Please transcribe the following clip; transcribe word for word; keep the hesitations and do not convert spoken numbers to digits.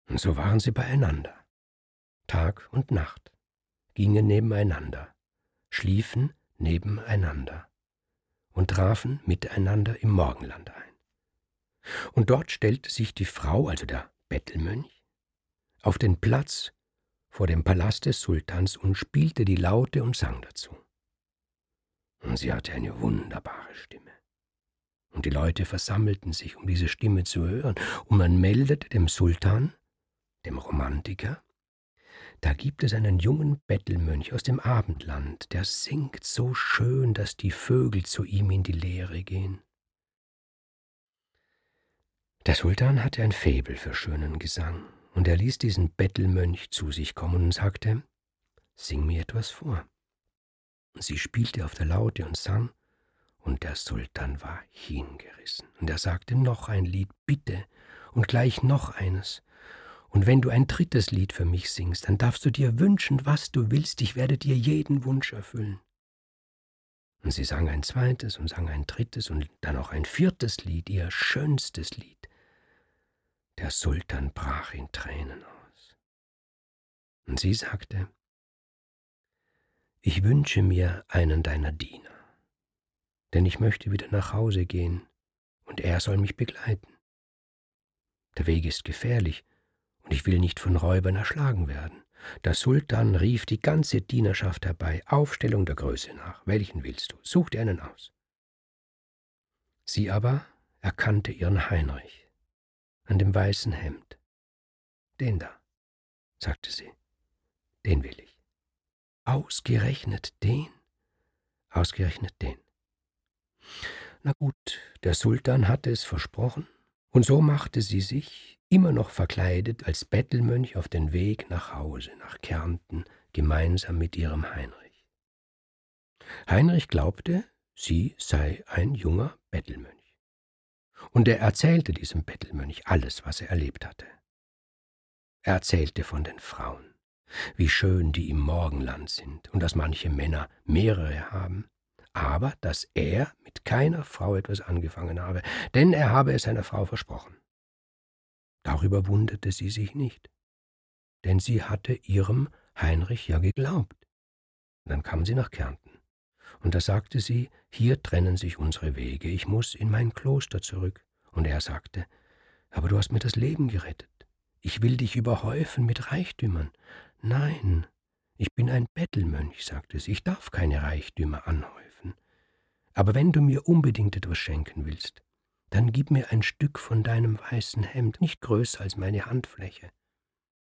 Und so waren sie beieinander, Tag und Nacht, gingen nebeneinander, schliefen nebeneinander und trafen miteinander im Morgenland ein. Und dort stellte sich die Frau, also der Bettelmönch, auf den Platz vor dem Palast des Sultans und spielte die Laute und sang dazu. Und sie hatte eine wunderbare Stimme. Und die Leute versammelten sich, um diese Stimme zu hören, und man meldete dem Sultan, dem Romantiker, da gibt es einen jungen Bettelmönch aus dem Abendland, der singt so schön, dass die Vögel zu ihm in die Lehre gehen. Der Sultan hatte ein Faible für schönen Gesang, und er ließ diesen Bettelmönch zu sich kommen und sagte, »Sing mir etwas vor.« Und sie spielte auf der Laute und sang, und der Sultan war hingerissen. Und er sagte, »Noch ein Lied, bitte, und gleich noch eines. Und wenn du ein drittes Lied für mich singst, dann darfst du dir wünschen, was du willst, ich werde dir jeden Wunsch erfüllen.« Und sie sang ein zweites und sang ein drittes und dann auch ein viertes Lied, ihr schönstes Lied. Der Sultan brach in Tränen aus. Und sie sagte, »Ich wünsche mir einen deiner Diener, denn ich möchte wieder nach Hause gehen, und er soll mich begleiten. Der Weg ist gefährlich, und ich will nicht von Räubern erschlagen werden.« Der Sultan rief die ganze Dienerschaft herbei, Aufstellung der Größe nach. »Welchen willst du? Such dir einen aus.« Sie aber erkannte ihren Heinrich an dem weißen Hemd. »Den da«, sagte sie, »den will ich.« »Ausgerechnet den? Ausgerechnet den.« Na gut, der Sultan hatte es versprochen, und so machte sie sich, immer noch verkleidet als Bettelmönch, auf den Weg nach Hause, nach Kärnten, gemeinsam mit ihrem Heinrich. Heinrich glaubte, sie sei ein junger Bettelmönch. Und er erzählte diesem Bettelmönch alles, was er erlebt hatte. Er erzählte von den Frauen, wie schön die im Morgenland sind und dass manche Männer mehrere haben, aber dass er mit keiner Frau etwas angefangen habe, denn er habe es seiner Frau versprochen. Darüber wunderte sie sich nicht, denn sie hatte ihrem Heinrich ja geglaubt. Und dann kam sie nach Kärnten, und da sagte sie, hier trennen sich unsere Wege, ich muss in mein Kloster zurück. Und er sagte, aber du hast mir das Leben gerettet, ich will dich überhäufen mit Reichtümern. Nein, ich bin ein Bettelmönch, sagte sie, ich darf keine Reichtümer anhäufen. Aber wenn du mir unbedingt etwas schenken willst, dann gib mir ein Stück von deinem weißen Hemd, nicht größer als meine Handfläche.